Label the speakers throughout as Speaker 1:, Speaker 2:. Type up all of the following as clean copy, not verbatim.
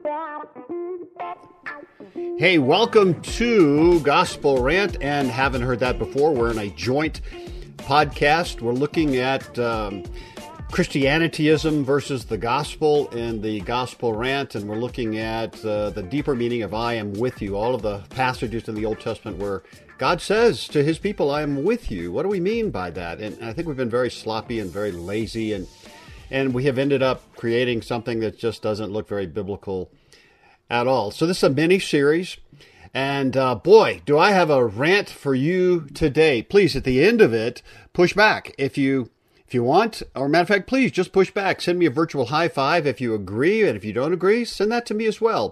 Speaker 1: Hey, welcome to Gospel Rant, and haven't heard that before. We're in a joint podcast. We're looking at Christianityism versus the gospel in the Gospel Rant, and we're looking at the deeper meaning of I am with you, all of the passages in the Old Testament where God says to his people, I am with you. What do we mean by that? And I think we've been very sloppy and very lazy, and we have ended up creating something that just doesn't look very biblical at all. So this is a mini-series, and boy, do I have a rant for you today. Please, at the end of it, push back if you want, or matter of fact, please just push back. Send me a virtual high five if you agree, and if you don't agree, send that to me as well.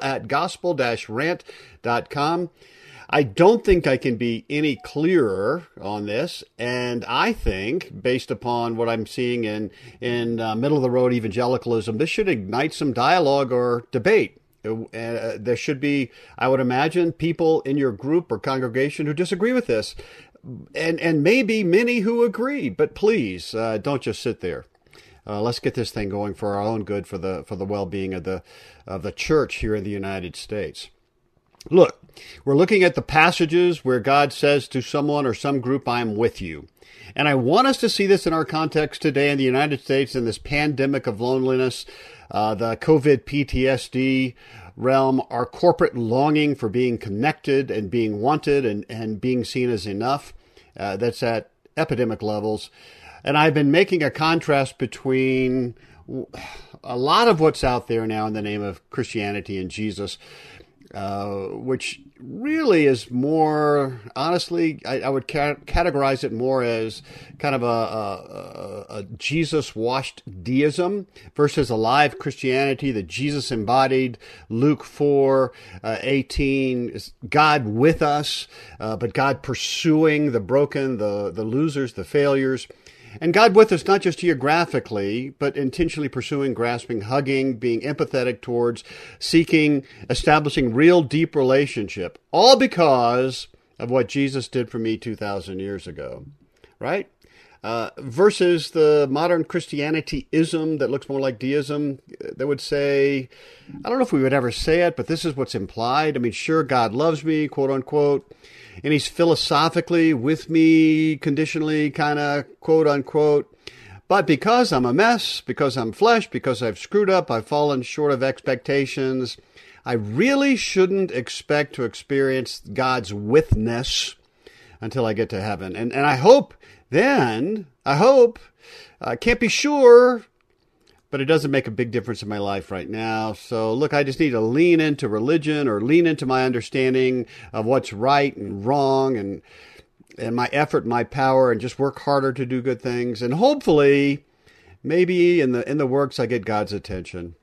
Speaker 1: bill@gospel-rant.com. I don't think I can be any clearer on this, and I think, based upon what I'm seeing in middle-of-the-road evangelicalism, this should ignite some dialogue or debate. There should be, I would imagine, people in your group or congregation who disagree with this, and maybe many who agree. But please, don't just sit there. Let's get this thing going for our own good, for the well-being of the church here in the United States. Look, we're looking at the passages where God says to someone or some group, I am with you. And I want us to see this in our context today in the United States, in this pandemic of loneliness, the COVID PTSD realm, our corporate longing for being connected and being wanted and being seen as enough. That's at epidemic levels. And I've been making a contrast between a lot of what's out there now in the name of Christianity and Jesus, which really is more, honestly, I would categorize it more as kind of a Jesus-washed deism versus a live Christianity that Jesus embodied. Luke 4:18 is God with us, but God pursuing the broken, the losers, the failures. And God with us, not just geographically, but intentionally pursuing, grasping, hugging, being empathetic towards, seeking, establishing real deep relationship, all because of what Jesus did for me 2,000 years ago, right? Versus the modern Christianityism that looks more like deism, that would say, I don't know if we would ever say it, but this is what's implied. I mean, sure, God loves me, quote unquote, and he's philosophically with me, conditionally, kind of, quote unquote. But because I'm a mess, because I'm flesh, because I've screwed up, I've fallen short of expectations, I really shouldn't expect to experience God's withness until I get to heaven. And I hope then, I can't be sure, but it doesn't make a big difference in my life right now. So look, I just need to lean into religion or lean into my understanding of what's right and wrong and my effort, my power, and just work harder to do good things. And hopefully, maybe in the works, I get God's attention.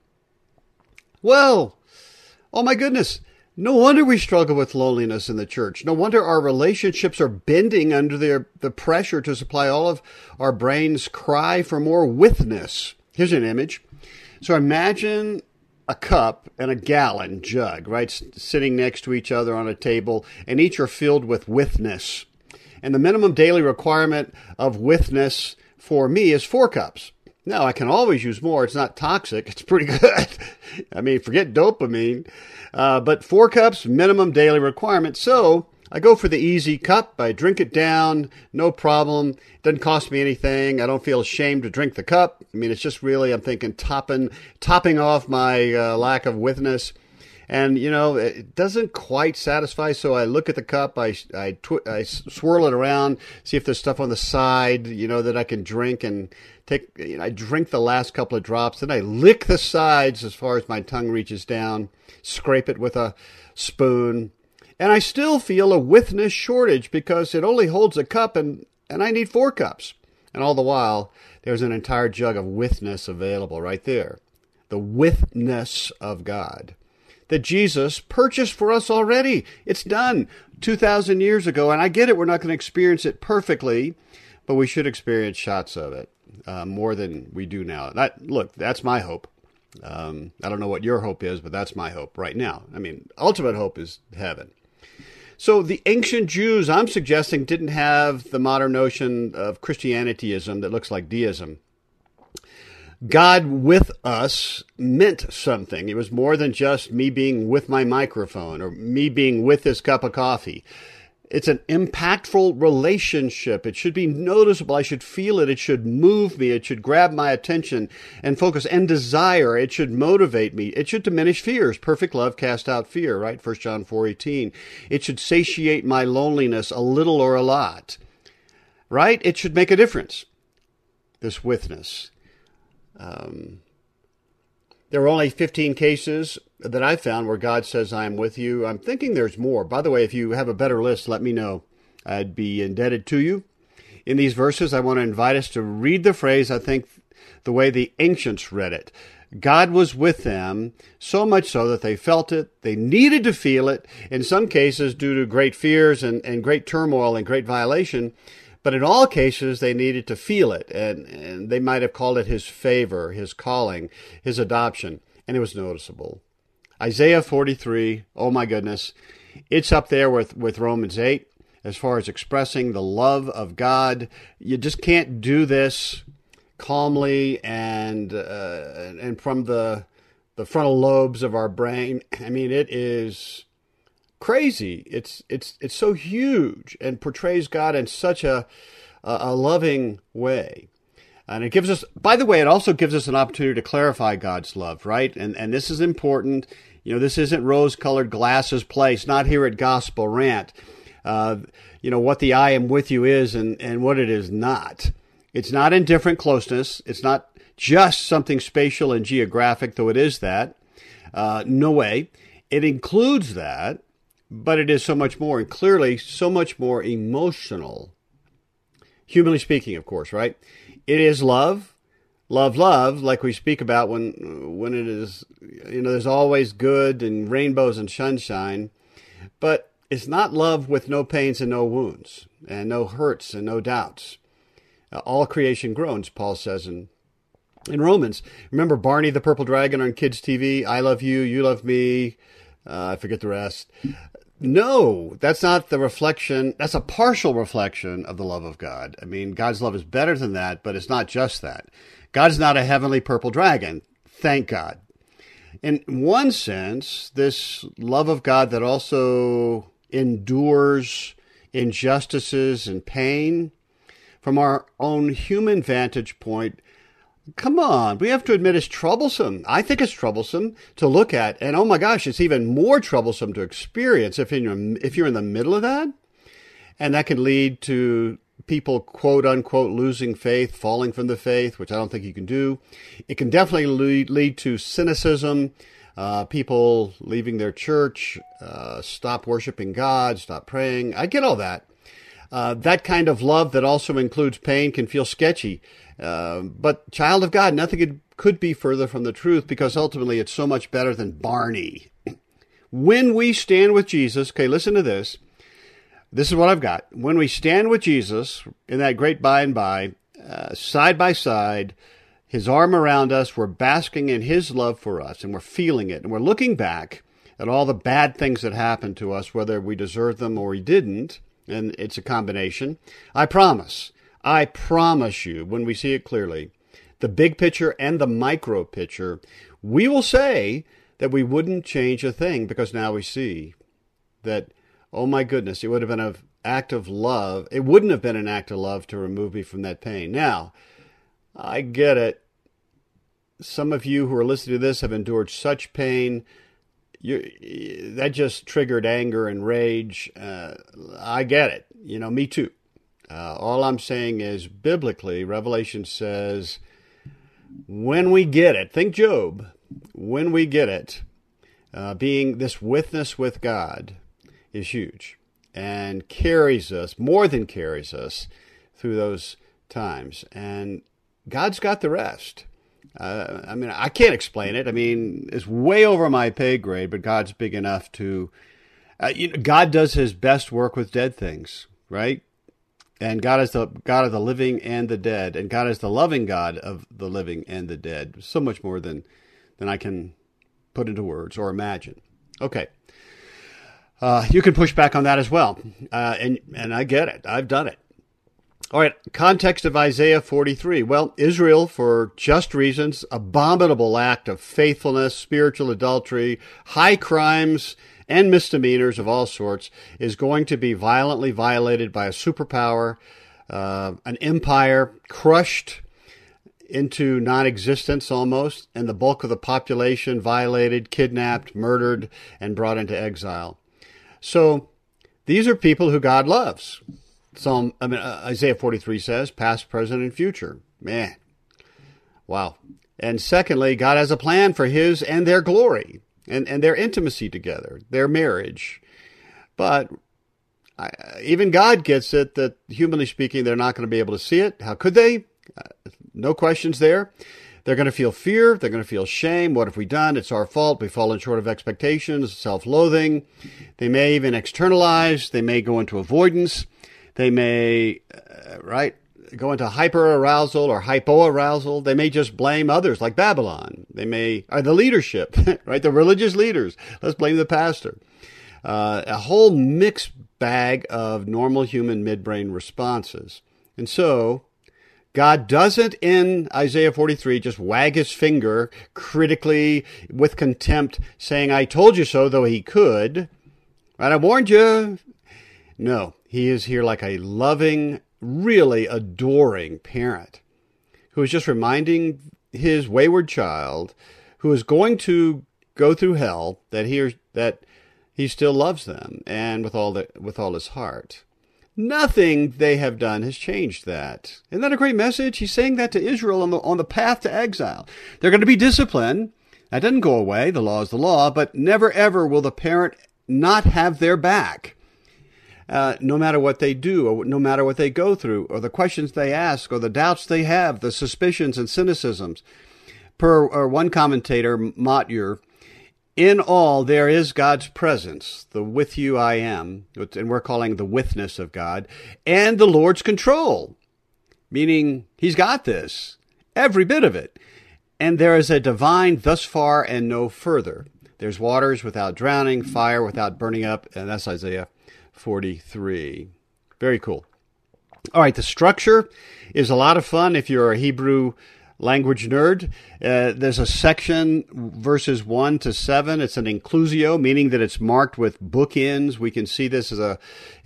Speaker 1: Well, oh my goodness. No wonder we struggle with loneliness in the church. No wonder our relationships are bending under the pressure to supply all of our brain's cry for more withness. Here's an image. So imagine a cup and a gallon jug, right, sitting next to each other on a table, and each are filled with withness. And the minimum daily requirement of withness for me is 4 cups. Now, I can always use more. It's not toxic. It's pretty good. I mean, forget dopamine. But 4 cups, minimum daily requirement. So I go for the easy cup. I drink it down, no problem. It doesn't cost me anything. I don't feel ashamed to drink the cup. I mean, it's just really, I'm thinking, topping off my lack of withness. And, you know, it doesn't quite satisfy, so I look at the cup, I swirl it around, see if there's stuff on the side, you know, that I can drink, and I drink the last couple of drops, then I lick the sides as far as my tongue reaches down, scrape it with a spoon, and I still feel a withness shortage because it only holds a cup, and I need 4 cups. And all the while, there's an entire jug of withness available right there. The withness of God that Jesus purchased for us already. It's done 2,000 years ago, and I get it, we're not going to experience it perfectly, but we should experience shots of it more than we do now. Look, that's my hope. I don't know what your hope is, but that's my hope right now. I mean, ultimate hope is heaven. So the ancient Jews, I'm suggesting, didn't have the modern notion of Christianityism that looks like deism. God with us meant something. It was more than just me being with my microphone or me being with this cup of coffee. It's an impactful relationship. It should be noticeable. I should feel it. It should move me. It should grab my attention and focus and desire. It should motivate me. It should diminish fears. Perfect love casts out fear, right? 1 John 4:18. It should satiate my loneliness a little or a lot, right? It should make a difference, this witness. There are only 15 cases that I found where God says, I am with you. I'm thinking there's more. By the way, if you have a better list, let me know. I'd be indebted to you. In these verses, I want to invite us to read the phrase, I think, the way the ancients read it. God was with them, so much so that they felt it. They needed to feel it, in some cases due to great fears and great turmoil and great violation. But in all cases, they needed to feel it, and they might have called it his favor, his calling, his adoption, and it was noticeable. Isaiah 43, oh my goodness, it's up there with Romans 8 as far as expressing the love of God. You just can't do this calmly and from the frontal lobes of our brain. I mean, it is crazy. It's so huge and portrays God in such a loving way. And it gives us, by the way, it also gives us an opportunity to clarify God's love, right? And this is important. You know, this isn't rose-colored glasses place, not here at Gospel Rant. What the I am with you is and what it is not. It's not indifferent closeness. It's not just something spatial and geographic, though it is that. No way. It includes that. But it is so much more, and clearly so much more emotional. Humanly speaking, of course, right? It is love, like we speak about when it is, there's always good and rainbows and sunshine. But it's not love with no pains and no wounds, and no hurts and no doubts. All creation groans, Paul says in Romans. Remember Barney the Purple Dragon on kids' TV? I love you, you love me. I forget the rest. No, that's not the reflection. That's a partial reflection of the love of God. I mean, God's love is better than that, but it's not just that. God's not a heavenly purple dragon. Thank God. In one sense, this love of God that also endures injustices and pain, from our own human vantage point, come on, we have to admit it's troublesome. I think it's troublesome to look at, and oh my gosh, it's even more troublesome to experience if you're in the middle of that. And that can lead to people, quote unquote, losing faith, falling from the faith, which I don't think you can do. It can definitely lead to cynicism, people leaving their church, stop worshiping God, stop praying. I get all that. That kind of love that also includes pain can feel sketchy. But child of God, nothing could be further from the truth, because ultimately it's so much better than Barney. When we stand with Jesus, okay, listen to this. This is what I've got. When we stand with Jesus in that great by and by, side by side, his arm around us, we're basking in his love for us, and we're feeling it, and we're looking back at all the bad things that happened to us, whether we deserved them or we didn't, and it's a combination. I promise you, when we see it clearly, the big picture and the micro picture, we will say that we wouldn't change a thing, because now we see that, oh my goodness, it would have been an act of love. It wouldn't have been an act of love to remove me from that pain. Now, I get it. Some of you who are listening to this have endured such pain. That just triggered anger and rage. I get it. Me too. All I'm saying is, biblically, Revelation says, when we get it, think Job, when we get it, being this witness with God is huge and carries us, more than carries us, through those times. And God's got the rest. I can't explain it. It's way over my pay grade, but God's big enough to... God does his best work with dead things, right? And God is the God of the living and the dead. And God is the loving God of the living and the dead. So much more than I can put into words or imagine. Okay. You can push back on that as well. And I get it. I've done it. All right, context of Isaiah 43. Well, Israel, for just reasons, abominable act of faithfulness, spiritual adultery, high crimes, and misdemeanors of all sorts, is going to be violently violated by a superpower, an empire crushed into non-existence almost, and the bulk of the population violated, kidnapped, murdered, and brought into exile. So these are people who God loves. Isaiah 43 says, past, present, and future. Man, wow. And secondly, God has a plan for his and their glory and their intimacy together, their marriage. But even God gets it that, humanly speaking, they're not going to be able to see it. How could they? No questions there. They're going to feel fear. They're going to feel shame. What have we done? It's our fault. We've fallen short of expectations, self-loathing. They may even externalize. They may go into avoidance. They may, go into hyper-arousal or hypo-arousal. They may just blame others, like Babylon. They may, or the leadership, right? The religious leaders. Let's blame the pastor. A whole mixed bag of normal human midbrain responses. And so, God doesn't, in Isaiah 43, just wag his finger critically with contempt, saying, I told you so, though he could. Right? I warned you. No, he is here like a loving, really adoring parent who is just reminding his wayward child, who is going to go through hell, that he still loves them, and with all his heart. Nothing they have done has changed that. Isn't that a great message? He's saying that to Israel on the path to exile. They're going to be disciplined. That doesn't go away. The law is the law, but never ever will the parent not have their back. No matter what they do, or no matter what they go through, or the questions they ask, or the doubts they have, the suspicions and cynicisms. Per one commentator, Motyer, in all there is God's presence, the with you I am, and we're calling the withness of God, and the Lord's control, meaning he's got this, every bit of it. And there is a divine thus far and no further. There's waters without drowning, fire without burning up, and that's Isaiah 43. Very cool. All right, the structure is a lot of fun if you're a Hebrew language nerd. There's a section, verses 1 to 7. It's an inclusio, meaning that it's marked with bookends. We can see this as a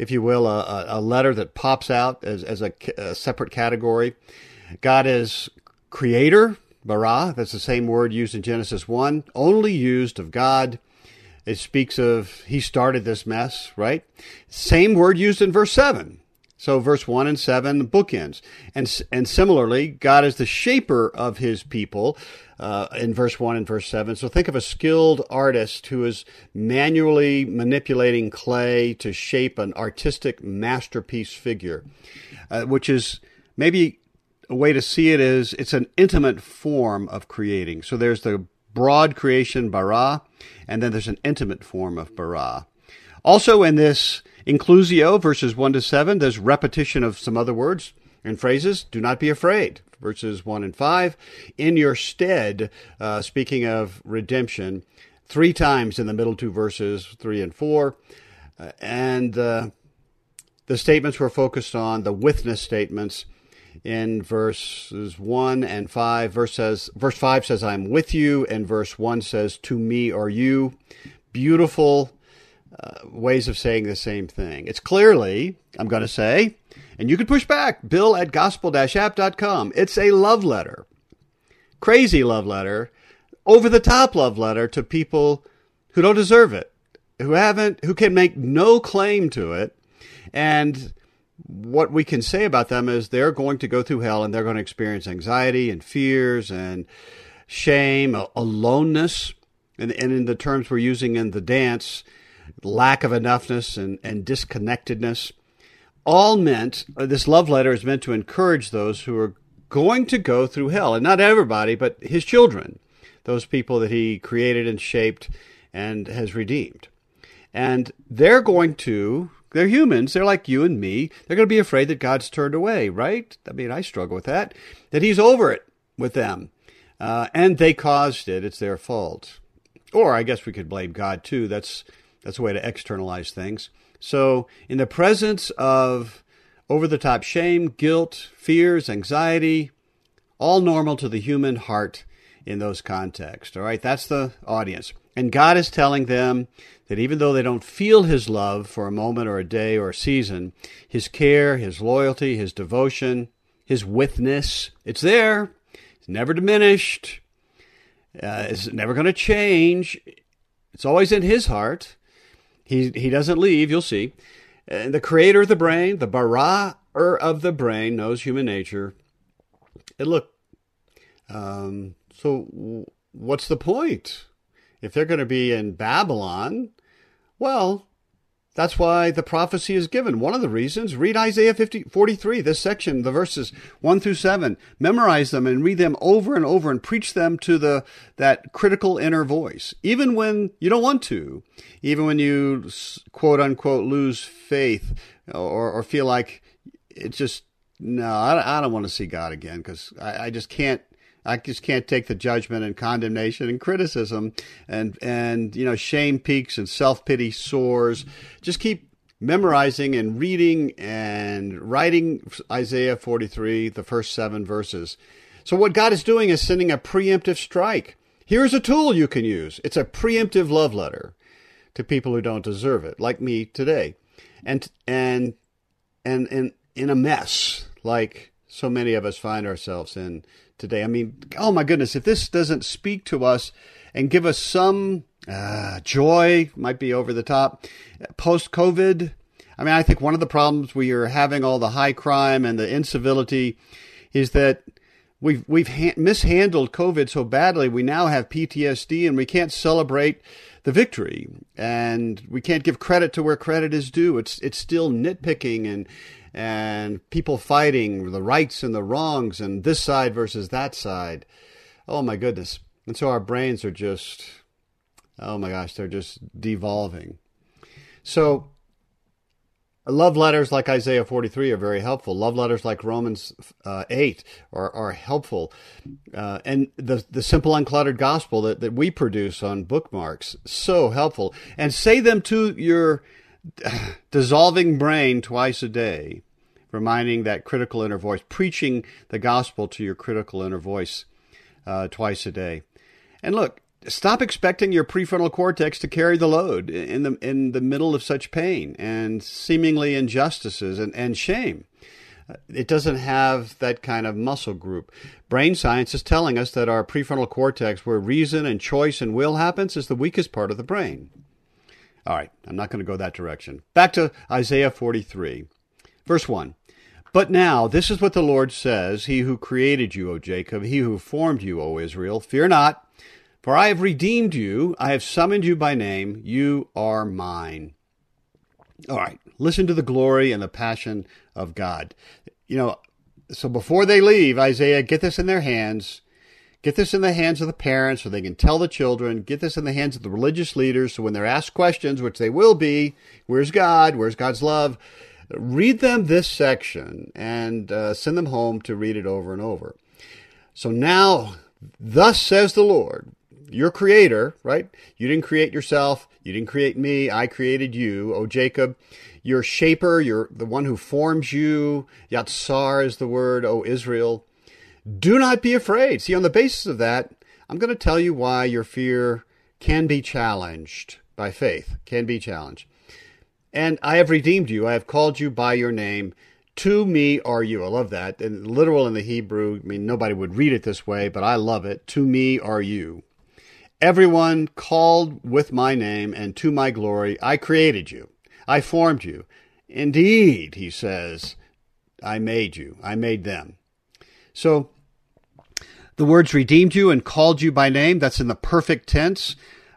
Speaker 1: letter that pops out as a separate category. God is creator, bara. That's the same word used in Genesis 1, only used of God. It speaks of he started this mess, right? Same word used in verse 7. So verse 1 and 7, bookends. And similarly, God is the shaper of his people in verse 1 and verse 7. So think of a skilled artist who is manually manipulating clay to shape an artistic masterpiece figure, which is maybe a way to see it is it's an intimate form of creating. So there's the broad creation, bara, and then there's an intimate form of bara. Also in this inclusio, verses 1 to 7, there's repetition of some other words and phrases. Do not be afraid, verses 1 and 5. In your stead, speaking of redemption, 3 times in the middle 2 verses, 3 and 4. And the statements were focused on the witness statements in verses 1 and 5. Verse 5 says, I'm with you, and verse 1 says, to me are you. Beautiful ways of saying the same thing. It's clearly, I'm going to say, and you can push back, bill@gospel-app.com. It's a love letter. Crazy love letter, over-the-top love letter to people who don't deserve it, who can make no claim to it. And what we can say about them is they're going to go through hell and they're going to experience anxiety and fears and shame, aloneness, and in the terms we're using in the dance, lack of enoughness and disconnectedness. All meant, this love letter is meant to encourage those who are going to go through hell. And not everybody, but his children, those people that he created and shaped and has redeemed. And they're humans. They're like you and me. They're going to be afraid that God's turned away, right? I mean, I struggle with that he's over it with them. And they caused it. It's their fault. Or I guess we could blame God too. That's a way to externalize things. So in the presence of over-the-top shame, guilt, fears, anxiety, all normal to the human heart in those contexts. All right, that's the audience. And God is telling them that even though they don't feel his love for a moment or a day or a season, his care, his loyalty, his devotion, his witness, it's there. It's never diminished. It's never going to change. It's always in his heart. He doesn't leave, you'll see. And the creator of the brain, the bara'er of the brain, knows human nature. And look, so what's the point? If they're going to be in Babylon, well, that's why the prophecy is given. One of the reasons, read Isaiah 43, this section, the verses 1 through 7. Memorize them and read them over and over and preach them to that critical inner voice. Even when you don't want to, even when you, quote unquote, lose faith or feel like it's just, no, I don't want to see God again because I just can't take the judgment and condemnation and criticism and shame peaks and self-pity soars. Just keep memorizing and reading and writing Isaiah 43, the first 7 verses. So what God is doing is sending a preemptive strike. Here's a tool you can use. It's a preemptive love letter to people who don't deserve it, like me today. And in a mess like so many of us find ourselves in today. I mean, oh my goodness, if this doesn't speak to us and give us some joy, might be over the top, post-COVID. I mean, I think one of the problems we are having, all the high crime and the incivility, is that we've mishandled COVID so badly. We now have PTSD and we can't celebrate the victory, and we can't give credit to where credit is due. It's still nitpicking and people fighting the rights and the wrongs and this side versus that side. Oh my goodness. And so our brains are just, oh my gosh, they're just devolving. So love letters like Isaiah 43 are very helpful. Love letters like Romans 8 are helpful. And the simple uncluttered gospel that we produce on bookmarks, so helpful. And say them to your dissolving brain twice a day, reminding that critical inner voice, preaching the gospel to your critical inner voice twice a day. And look, stop expecting your prefrontal cortex to carry the load in the middle of such pain and seemingly injustices and shame. It doesn't have that kind of muscle group. Brain science is telling us that our prefrontal cortex, where reason and choice and will happens, is the weakest part of the brain. All right, I'm not going to go that direction. Back to Isaiah 43, verse 1. But now, this is what the Lord says, He who created you, O Jacob, He who formed you, O Israel, fear not, for I have redeemed you, I have summoned you by name, you are mine. All right, listen to the glory and the passion of God. So before they leave, Isaiah, get this in their hands. Get this in the hands of the parents so they can tell the children. Get this in the hands of the religious leaders so when they're asked questions, which they will be, where's God? Where's God's love? Read them this section and send them home to read it over and over. So now, thus says the Lord, your creator, right? You didn't create yourself. You didn't create me. I created you, O Jacob. Your shaper, you're the one who forms you. Yatsar is the word, O Israel. Do not be afraid. See, on the basis of that, I'm going to tell you why your fear can be challenged by faith, can be challenged. And I have redeemed you. I have called you by your name. To me are you. I love that. And literal in the Hebrew, I mean, nobody would read it this way, but I love it. To me are you. Everyone called with my name and to my glory, I created you. I formed you. Indeed, he says, I made you. I made them. So the words redeemed you and called you by name, that's in the perfect tense,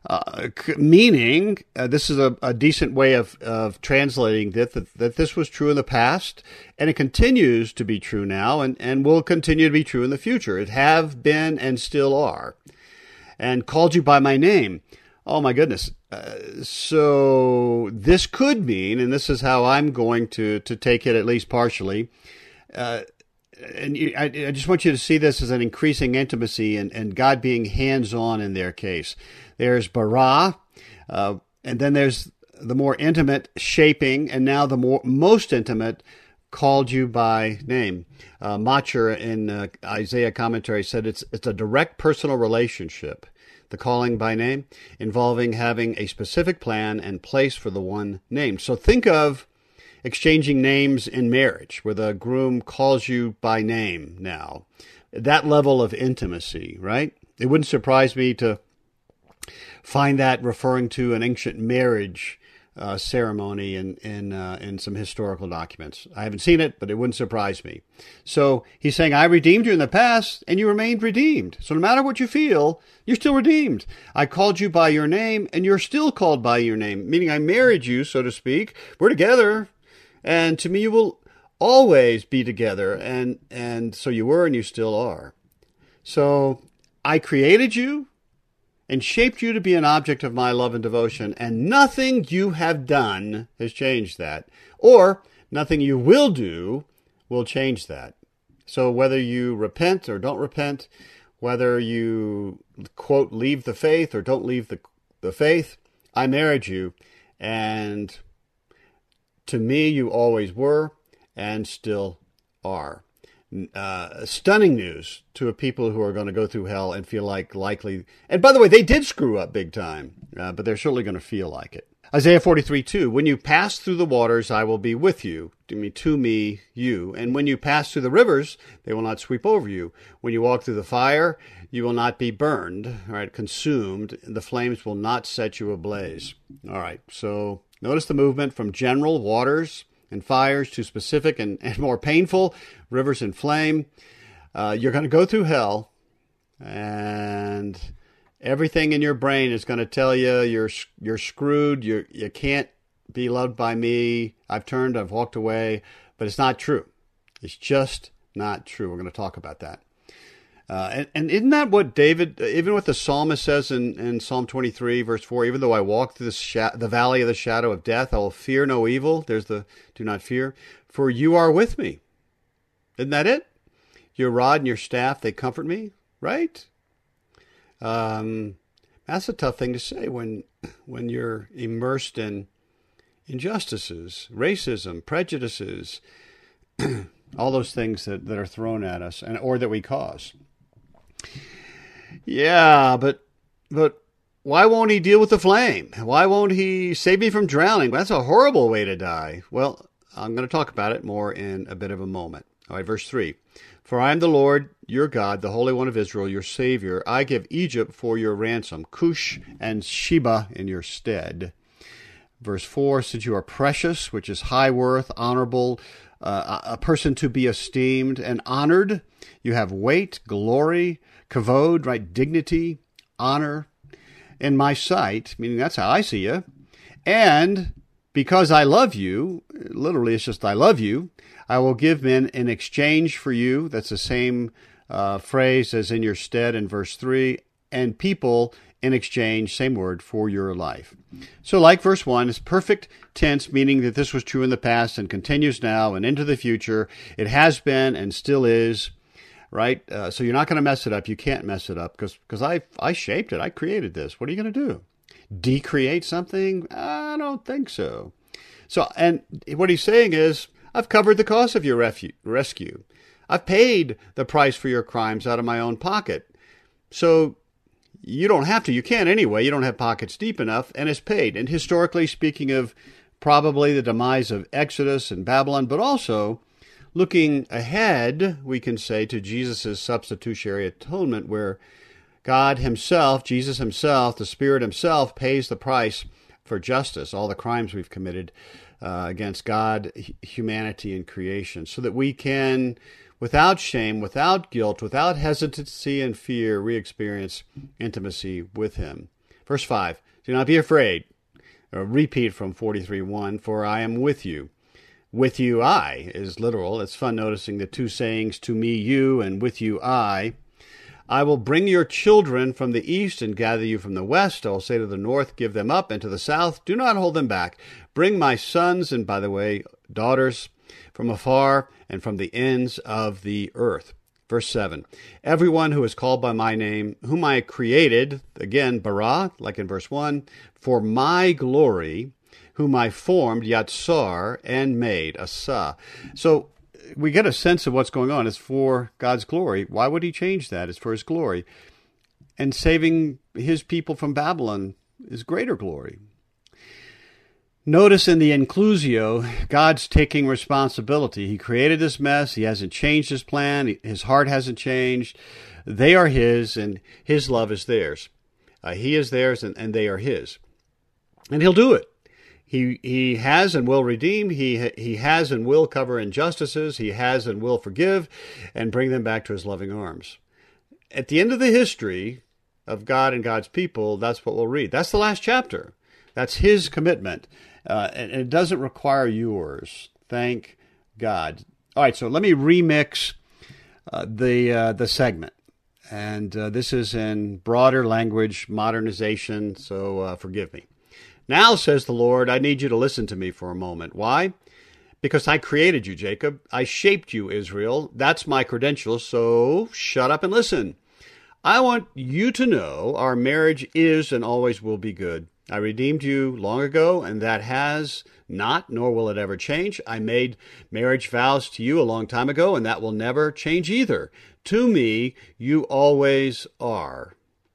Speaker 1: meaning this is a decent way of translating that this was true in the past, and it continues to be true now, and will continue to be true in the future. It have been and still are. And called you by my name. Oh my goodness. So this could mean, and this is how I'm going to take it at least partially, I just want you to see this as an increasing intimacy and God being hands-on in their case. There's bara, and then there's the more intimate shaping, and now the most intimate called you by name. Macher in Isaiah commentary said it's a direct personal relationship, the calling by name, involving having a specific plan and place for the one named. So think of exchanging names in marriage, where the groom calls you by name now. That level of intimacy, right? It wouldn't surprise me to find that referring to an ancient marriage ceremony in some historical documents. I haven't seen it, but it wouldn't surprise me. So he's saying, I redeemed you in the past, and you remained redeemed. So no matter what you feel, you're still redeemed. I called you by your name, and you're still called by your name, meaning I married you, so to speak. We're together, and to me you will always be together, and so you were and you still are. So I created you and shaped you to be an object of my love and devotion, and nothing you have done has changed that, or nothing you will do will change that. So whether you repent or don't repent, whether you, quote, leave the faith or don't leave the faith, I married you, and to me you always were and still are. Stunning news to a people who are going to go through hell and feel likely. And by the way, they did screw up big time, but they're certainly going to feel like it. Isaiah 43:2, when you pass through the waters, I will be with you. To me, you. And when you pass through the rivers, they will not sweep over you. When you walk through the fire, you will not be burned, all right, consumed. The flames will not set you ablaze. All right, so notice the movement from general waters and fires to specific and more painful rivers and flame. You're going to go through hell, and everything in your brain is going to tell you you're screwed. You can't be loved by me. I've turned. I've walked away. But it's not true. It's just not true. We're going to talk about that. And isn't that what David, even what the psalmist says in Psalm 23, verse 4, even though I walk through the valley of the shadow of death, I will fear no evil. There's the do not fear, for you are with me. Isn't that it? Your rod and your staff, they comfort me, right? That's a tough thing to say when you're immersed in injustices, racism, prejudices, all those things that are thrown at us or that we cause. Yeah, but why won't he deal with the flame? Why won't he save me from drowning? That's a horrible way to die. Well, I'm going to talk about it more in a bit of a moment. All right, verse 3. For I am the Lord, your God, the Holy One of Israel, your Savior. I give Egypt for your ransom, Cush and Sheba in your stead. Verse 4, since you are precious, which is high worth, honorable, a person to be esteemed and honored, you have weight, glory, kavod, right, dignity, honor in my sight, meaning that's how I see you. And because I love you, literally it's just I love you, I will give men in exchange for you. That's the same phrase as in your stead in verse 3. And people in exchange, same word, for your life. So like verse 1, it's perfect tense, meaning that this was true in the past and continues now and into the future. It has been and still is, right? So you're not going to mess it up. You can't mess it up because I shaped it. I created this. What are you going to do? Decreate something? I don't think so. So, and what he's saying is, I've covered the cost of your rescue. I've paid the price for your crimes out of my own pocket. So you don't have to. You can't anyway. You don't have pockets deep enough, and it's paid. And historically speaking of probably the demise of Exodus and Babylon, but also looking ahead, we can say, to Jesus' substitutionary atonement, where God himself, Jesus himself, the Spirit himself, pays the price for justice, all the crimes we've committed against God, humanity, and creation, so that we can, without shame, without guilt, without hesitancy and fear, re-experience intimacy with him. Verse 5, do not be afraid. A repeat from 43:1, for I am with you. With you I is literal. It's fun noticing the two sayings, to me you, and with you I. I will bring your children from the east and gather you from the west. I will say to the north, give them up, and to the south, do not hold them back. Bring my sons, and by the way, daughters, from afar and from the ends of the earth. Verse 7, everyone who is called by my name, whom I created, again, bara, like in verse 1, for my glory, whom I formed, Yatsar, and made, Asa. So we get a sense of what's going on. It's for God's glory. Why would he change that? It's for his glory. And saving his people from Babylon is greater glory. Notice in the inclusio, God's taking responsibility. He created this mess. He hasn't changed his plan. His heart hasn't changed. They are his, and his love is theirs. He is theirs, and they are his. And he'll do it. He has and will redeem. He has and will cover injustices. He has and will forgive and bring them back to his loving arms. At the end of the history of God and God's people, that's what we'll read. That's the last chapter. That's his commitment. And it doesn't require yours. Thank God. All right, so let me remix the segment. And this is in broader language modernization, so forgive me. Now, says the Lord, I need you to listen to me for a moment. Why? Because I created you, Jacob. I shaped you, Israel. That's my credentials, so shut up and listen. I want you to know our marriage is and always will be good. I redeemed you long ago, and that has not, nor will it ever change. I made marriage vows to you a long time ago, and that will never change either. To me, you always are.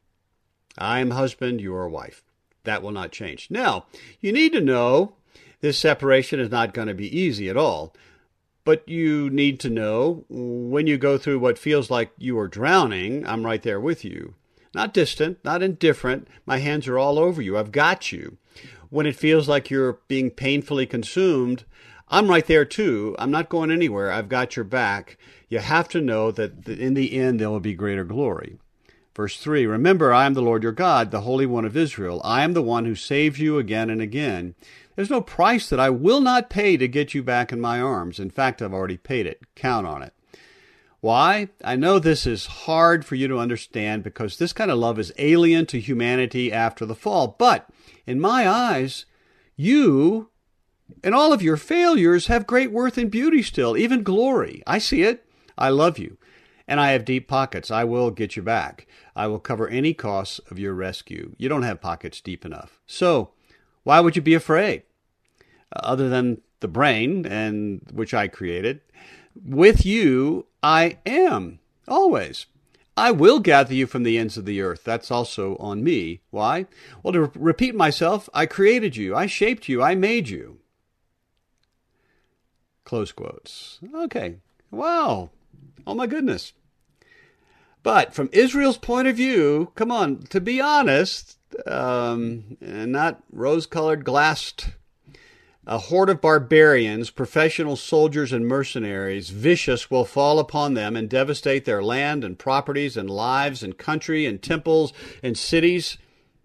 Speaker 1: I am husband, you are wife. That will not change. Now, you need to know this separation is not going to be easy at all. But you need to know when you go through what feels like you are drowning, I'm right there with you. Not distant, not indifferent. My hands are all over you. I've got you. When it feels like you're being painfully consumed, I'm right there too. I'm not going anywhere. I've got your back. You have to know that in the end there will be greater glory. Verse 3, remember, I am the Lord your God, the Holy One of Israel. I am the one who saves you again and again. There's no price that I will not pay to get you back in my arms. In fact, I've already paid it. Count on it. Why? I know this is hard for you to understand because this kind of love is alien to humanity after the fall. But in my eyes, you and all of your failures have great worth and beauty still, even glory. I see it. I love you. And I have deep pockets. I will get you back. I will cover any costs of your rescue. You don't have pockets deep enough. So why would you be afraid? Other than the brain, and which I created, with you I am, always. I will gather you from the ends of the earth. That's also on me. Why? Well, to repeat myself, I created you. I shaped you. I made you. Close quotes. Okay. Wow. Oh, my goodness. But from Israel's point of view, come on, to be honest, and not rose-colored glassed, a horde of barbarians, professional soldiers and mercenaries, vicious, will fall upon them and devastate their land and properties and lives and country and temples and cities.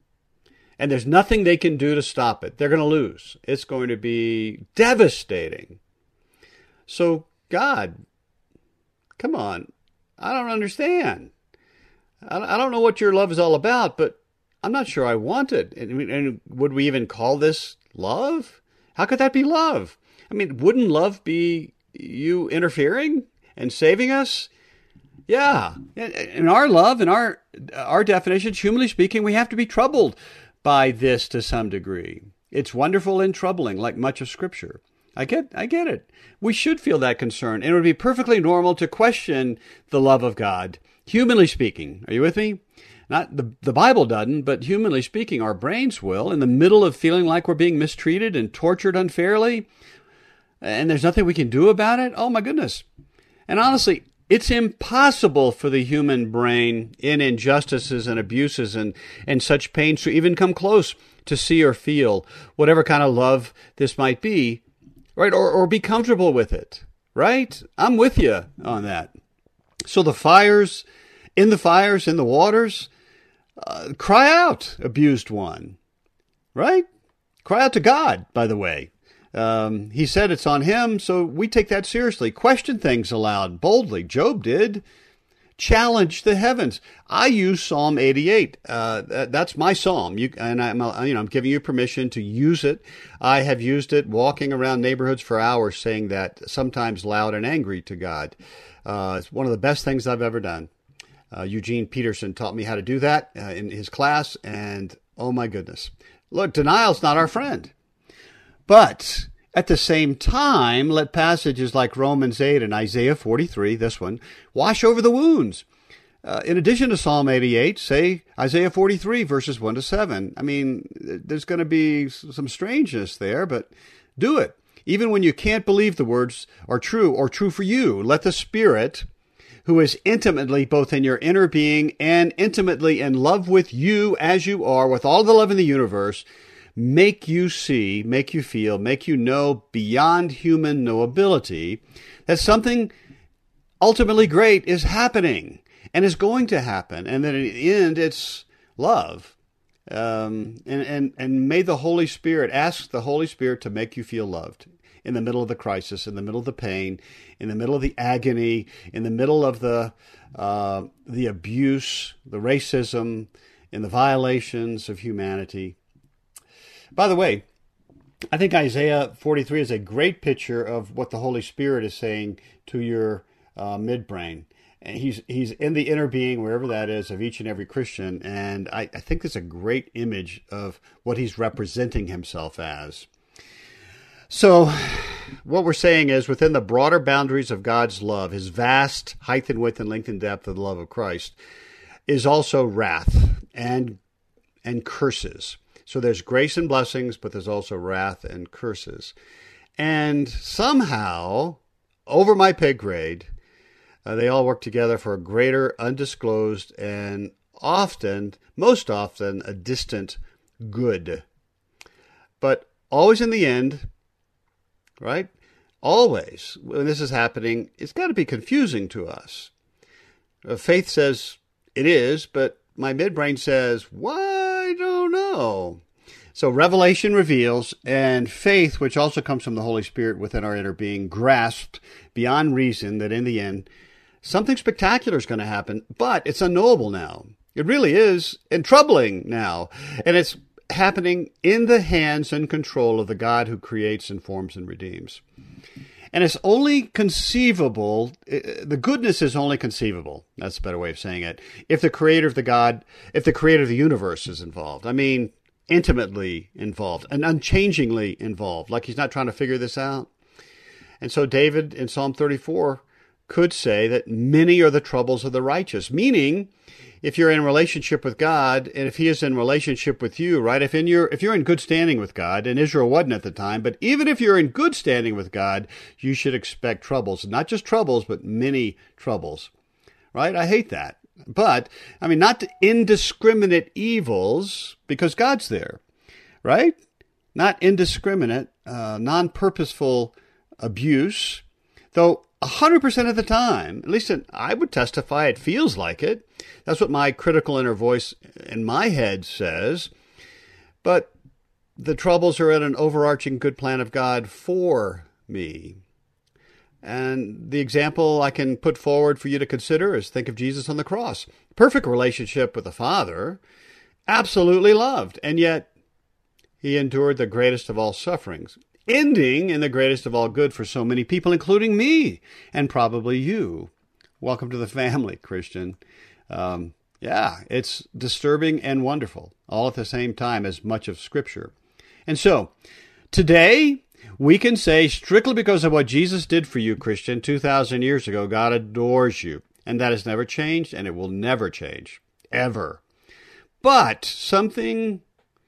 Speaker 1: And there's nothing they can do to stop it. They're going to lose. It's going to be devastating. So, God, come on. I don't understand. I don't know what your love is all about, but I'm not sure I want it. And would we even call this love? How could that be love? I mean, wouldn't love be you interfering and saving us? Yeah. In our love, in our definitions, humanly speaking, we have to be troubled by this to some degree. It's wonderful and troubling, like much of Scripture. I get it. We should feel that concern. And it would be perfectly normal to question the love of God, humanly speaking. Are you with me? Not the Bible doesn't, but humanly speaking, our brains will, in the middle of feeling like we're being mistreated and tortured unfairly, and there's nothing we can do about it. Oh, my goodness. And honestly, it's impossible for the human brain in injustices and abuses and such pains to even come close to see or feel whatever kind of love this might be, right? Or be comfortable with it, right? I'm with you on that. So the fires, in the waters, cry out, abused one, right? Cry out to God, by the way. He said it's on him, so we take that seriously. Question things aloud, boldly. Job did. Challenge the heavens. I use Psalm 88. That's my psalm, I'm giving you permission to use it. I have used it walking around neighborhoods for hours, saying that, sometimes loud and angry to God. It's one of the best things I've ever done. Eugene Peterson taught me how to do that in his class, and oh my goodness. Look, denial's not our friend. But at the same time, let passages like Romans 8 and Isaiah 43, this one, wash over the wounds. In addition to Psalm 88, say Isaiah 43, verses 1 to 7. I mean, there's going to be some strangeness there, but do it. Even when you can't believe the words are true or true for you, let the Spirit, who is intimately both in your inner being and intimately in love with you as you are, with all the love in the universe, make you see, make you feel, make you know beyond human knowability that something ultimately great is happening and is going to happen, and that in the end it's love. And may the Holy Spirit, ask the Holy Spirit to make you feel loved in the middle of the crisis, in the middle of the pain, in the middle of the agony, in the middle of the abuse, the racism, in the violations of humanity. By the way, I think Isaiah 43 is a great picture of what the Holy Spirit is saying to your midbrain. And he's in the inner being, wherever that is, of each and every Christian. And I think it's a great image of what he's representing himself as. So what we're saying is, within the broader boundaries of God's love, his vast height and width and length and depth of the love of Christ, is also wrath and curses. So there's grace and blessings, but there's also wrath and curses. And somehow, over my pay grade, they all work together for a greater, undisclosed, and often, most often, a distant good. But always in the end, right? Always, when this is happening, it's got to be confusing to us. Faith says it is, but my midbrain says, well, I don't know. So revelation reveals, and faith, which also comes from the Holy Spirit within our inner being, grasped beyond reason that in the end, something spectacular is going to happen, but it's unknowable now. It really is, and troubling now. And it's happening in the hands and control of the God who creates and forms and redeems. And it's only conceivable, the goodness is only conceivable, that's a better way of saying it, if the creator of the universe is involved. I mean, intimately involved and unchangingly involved, like he's not trying to figure this out. And so David in Psalm 34 could say that many are the troubles of the righteous, meaning if you're in relationship with God and if he is in relationship with you, right? If you're in good standing with God, and Israel wasn't at the time, but even if you're in good standing with God, you should expect troubles, not just troubles, but many troubles, right? I hate that. But, I mean, not indiscriminate evils, because God's there, right? Not indiscriminate, non-purposeful abuse, though 100% of the time, at least I would testify it feels like it. That's what my critical inner voice in my head says. But the troubles are in an overarching good plan of God for me. And the example I can put forward for you to consider is think of Jesus on the cross. Perfect relationship with the Father, absolutely loved, and yet he endured the greatest of all sufferings, ending in the greatest of all good for so many people, including me, and probably you. Welcome to the family, Christian. Yeah, it's disturbing and wonderful, all at the same time as much of Scripture. And so, today, we can say, strictly because of what Jesus did for you, Christian, 2,000 years ago, God adores you. And that has never changed, and it will never change, ever. But something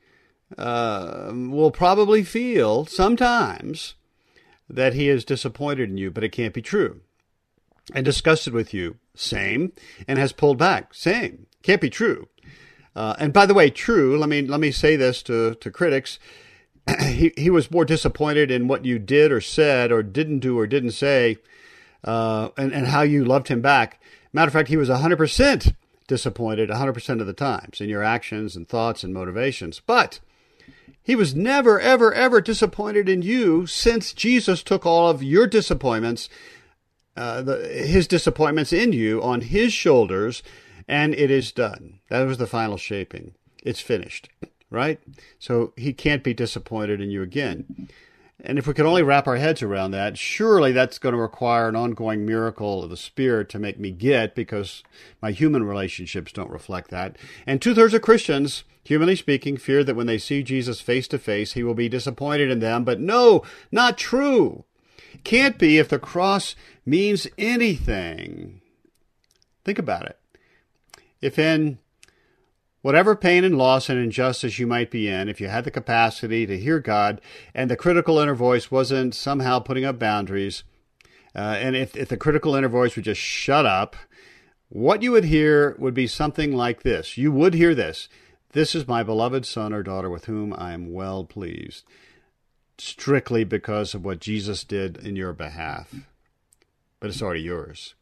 Speaker 1: will probably feel sometimes that he is disappointed in you, but it can't be true. And disgusted with you, same, and has pulled back, same, can't be true. And by the way, true, let me say this to critics, he was more disappointed in what you did or said or didn't do or didn't say, and how you loved him back. Matter of fact, he was 100% disappointed 100% of the times in your actions and thoughts and motivations. But he was never, ever, ever disappointed in you, since Jesus took all of your disappointments, his disappointments in you on his shoulders, and it is done. That was the final shaping. It's finished, right? So he can't be disappointed in you again. And if we could only wrap our heads around that, surely that's going to require an ongoing miracle of the Spirit to make me get, because my human relationships don't reflect that. And 2/3 of Christians, humanly speaking, fear that when they see Jesus face to face, he will be disappointed in them. But no, not true. Can't be if the cross means anything. Think about it. If in whatever pain and loss and injustice you might be in, if you had the capacity to hear God and the critical inner voice wasn't somehow putting up boundaries, and if the critical inner voice would just shut up, what you would hear would be something like this. You would hear this. This is my beloved son or daughter with whom I am well pleased, strictly because of what Jesus did in your behalf. But it's already yours.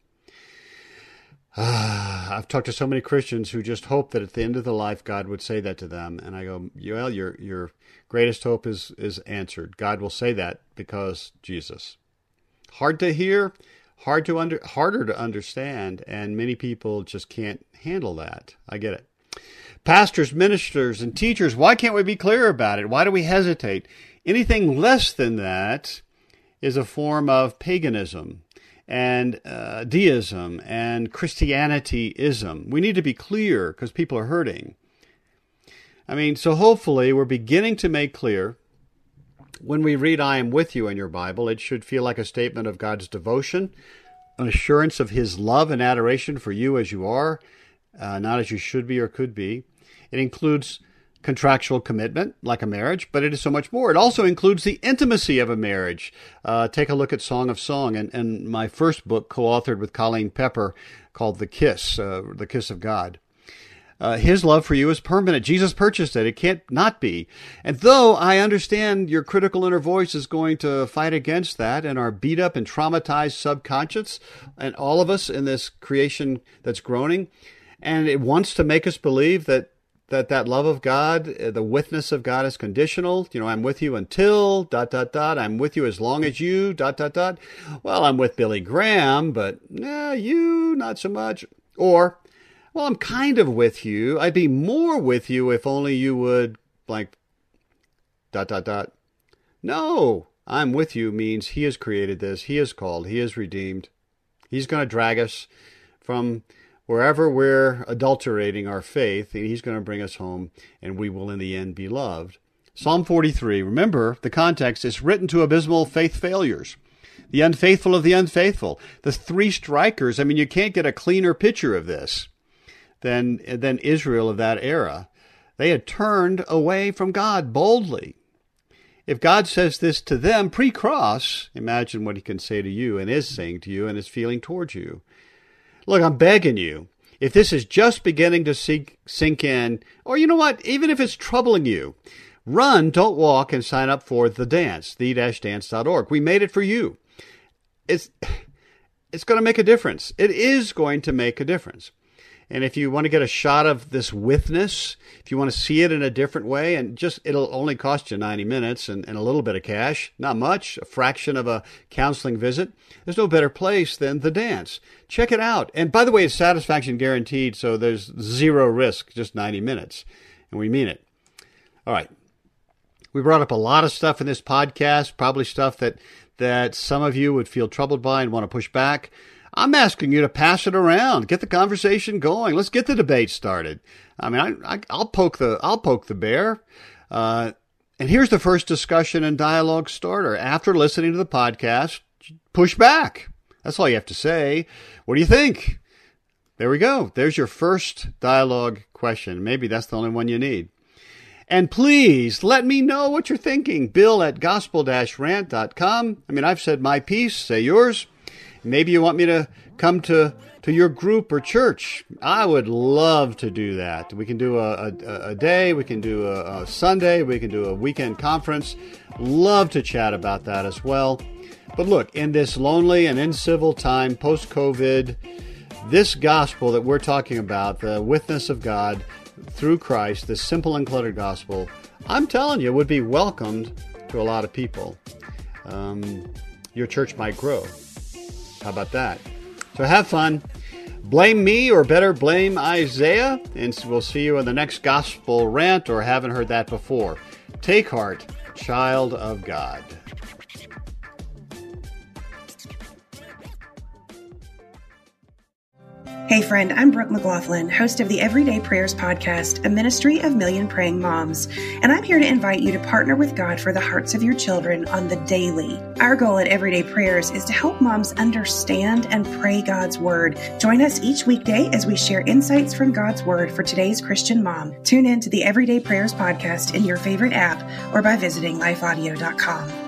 Speaker 1: I've talked to so many Christians who just hope that at the end of the life, God would say that to them. And I go, well, your greatest hope is answered. God will say that because Jesus. Hard to hear, harder to understand, and many people just can't handle that. I get it. Pastors, ministers, and teachers, why can't we be clear about it? Why do we hesitate? Anything less than that is a form of paganism and deism and Christianityism. We need to be clear because people are hurting. So hopefully we're beginning to make clear when we read I am with you in your Bible, it should feel like a statement of God's devotion, an assurance of his love and adoration for you as you are, not as you should be or could be. It includes contractual commitment, like a marriage, but it is so much more. It also includes the intimacy of a marriage. Take a look at Song of Song and my first book, co-authored with Colleen Pepper, called The Kiss of God. His love for you is permanent. Jesus purchased it. It can't not be. And though I understand your critical inner voice is going to fight against that, and our beat up and traumatized subconscious, and all of us in this creation that's groaning, and it wants to make us believe that love of God, the witness of God is conditional. I'm with you until ... I'm with you as long as you ... Well, I'm with Billy Graham, but you not so much. Or, well, I'm kind of with you. I'd be more with you if only you would blank ... No, I'm with you means he has created this. He has called. He has redeemed. He's going to drag us from wherever we're adulterating our faith, and he's going to bring us home, and we will in the end be loved. Psalm 43, remember the context, is written to abysmal faith failures. The unfaithful of the unfaithful. The three strikers, you can't get a cleaner picture of this than Israel of that era. They had turned away from God boldly. If God says this to them pre-cross, imagine what he can say to you and is saying to you and is feeling towards you. Look, I'm begging you, if this is just beginning to sink in, or you know what, even if it's troubling you, run, don't walk, and sign up for The Dance, the-dance.org. We made it for you. It's going to make a difference. It is going to make a difference. And if you want to get a shot of this witness, if you want to see it in a different way, and it'll only cost you 90 minutes and a little bit of cash, not much, a fraction of a counseling visit, there's no better place than The Dance. Check it out. And by the way, it's satisfaction guaranteed, so there's zero risk, just 90 minutes. And we mean it. All right. We brought up a lot of stuff in this podcast, probably stuff that some of you would feel troubled by and want to push back. I'm asking you to pass it around, get the conversation going. Let's get the debate started. I'll poke the bear. And here's the first discussion and dialogue starter. After listening to the podcast, push back. That's all you have to say. What do you think? There we go. There's your first dialogue question. Maybe that's the only one you need. And please let me know what you're thinking. Bill@gospel-rant.com. I've said my piece. Say yours. Maybe you want me to come to your group or church. I would love to do that. We can do a day. We can do a Sunday. We can do a weekend conference. Love to chat about that as well. But look, in this lonely and incivil time, post-COVID, this gospel that we're talking about, the witness of God through Christ, this simple and cluttered gospel, I'm telling you, would be welcomed to a lot of people. Your church might grow. How about that? So have fun. Blame me, or better, blame Isaiah, and we'll see you in the next gospel rant, or haven't heard that before. Take heart. child of God.
Speaker 2: Hey friend, I'm Brooke McLaughlin, host of the Everyday Prayers podcast, a ministry of million praying moms. And I'm here to invite you to partner with God for the hearts of your children on the daily. Our goal at Everyday Prayers is to help moms understand and pray God's word. Join us each weekday as we share insights from God's word for today's Christian mom. Tune in to the Everyday Prayers podcast in your favorite app or by visiting lifeaudio.com.